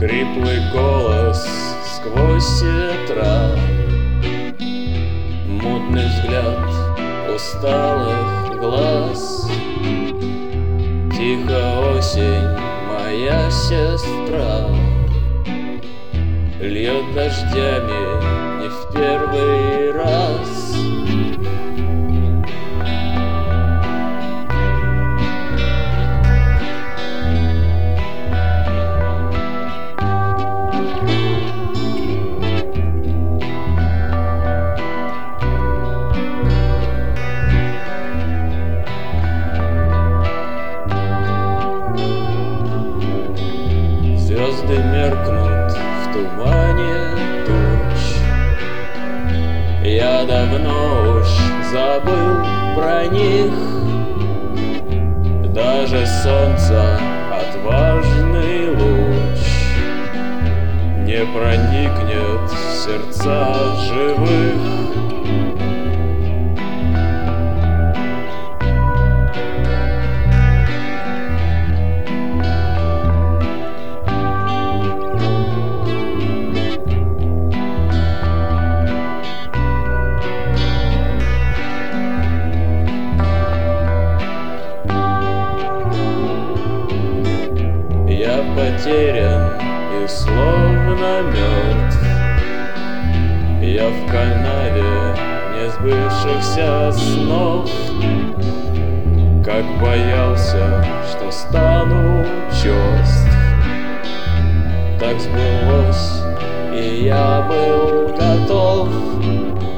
Хриплый голос сквозь ветра, мутный взгляд усталых глаз. Тихо осень, моя сестра, льет дождями не в первый раз. Звезды меркнут в тумане туч. Я давно уж забыл про них. Даже солнца отважный луч не проникнет в сердца живых. Я потерян и словно мертв. Я в канаве несбывшихся снов. Как боялся, что стану черств, так сбылось, и я был готов.